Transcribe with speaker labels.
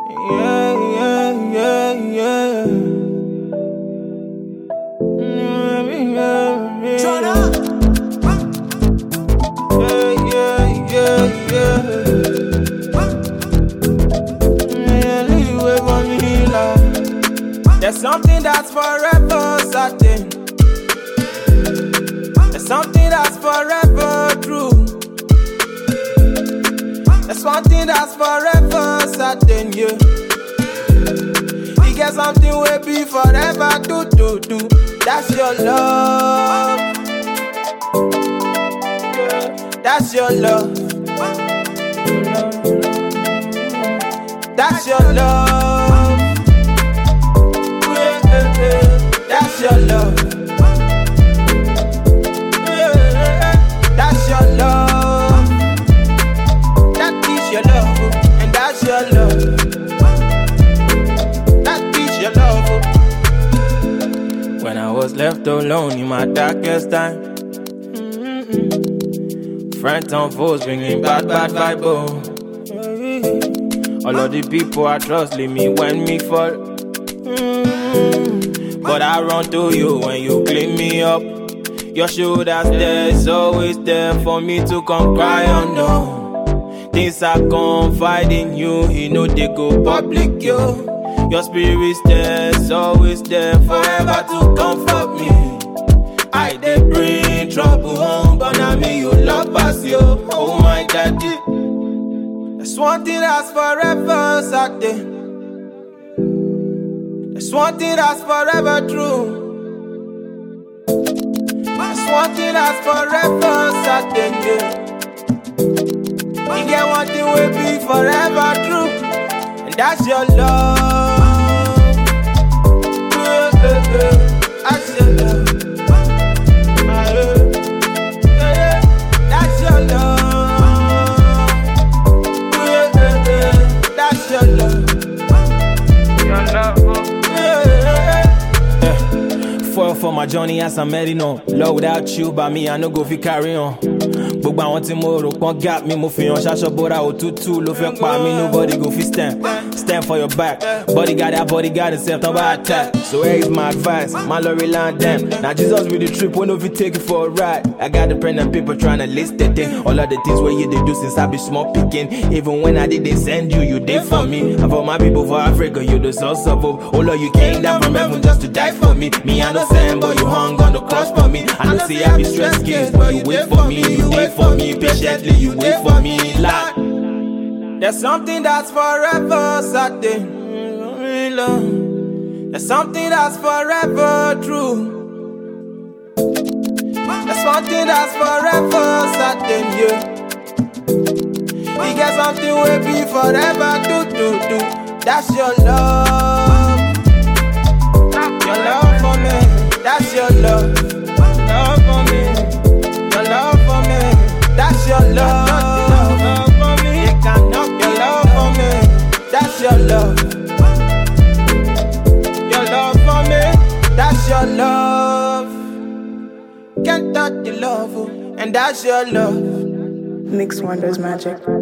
Speaker 1: Yeah, yeah, yeah, yeah.
Speaker 2: Turn up.
Speaker 1: Yeah, yeah, yeah, yeah. Yeah, leave away from me, love. There's something that's forever certain. There's something that's forever true. There's one thing that's forever certain, yeah. You get something will be forever, do. That's your love. That's your love. That's your love. That's your love. That's your love. That is your love, and that's your love. That is your love. When I was left alone in my darkest time, friends and foes bringing bad vibe. All of the people I trust leave me when me fall. But I run to you when you clean me up. Your shoulder's there, it's always there for me to come cry on. No, things I confide in you, know they go public, yo. Your spirit's there, it's always there, forever to comfort me. I did bring trouble home, but now me you love us, yo. Oh my daddy. There's one thing that's forever certain. There's one thing that's forever true. There's one thing that's forever certain, yeah. You get one thing will be forever true, and that's your love. That's your love. That's your love. That's your love. Your love. Foil for my journey as I'm heading on. Love without you, by me, I no go fi carry on. Gbogbo àwọn tí mo rò pọ́n gap mi, mo fi hàn ṣaṣọ bóra òtútù ló fẹ́ pa mí. Nobody go fi stand for your back. Bodyguard that bodyguard himself, don't buy attack. So here is my advice, my lorry land them. Now Jesus with the trip, when if you take it for a ride. I got the pen and paper trying to list the thing. All of the things where you did do since I be small picking. Even when I didn't send you, you did for me. And for my people for Africa, you the source of hope. All of you came down from heaven just to die for me. Me I no saying, but you hung on the cross for me. I know see I be stress kids, but you wait for me. You wait for me patiently, you wait for me, Lord. There's something that's forever certain. There's something that's forever true. There's one thing that's forever certain, yeah. You get something will be forever, do. That's your love. Your love for me. That's your love. Love for me. Your love for me. That's your love. Love for me. You can knock your love for me. That's your love. Your love for me. That's your love. Can't touch the love, and that's your love.
Speaker 3: Mix Wonders Magic.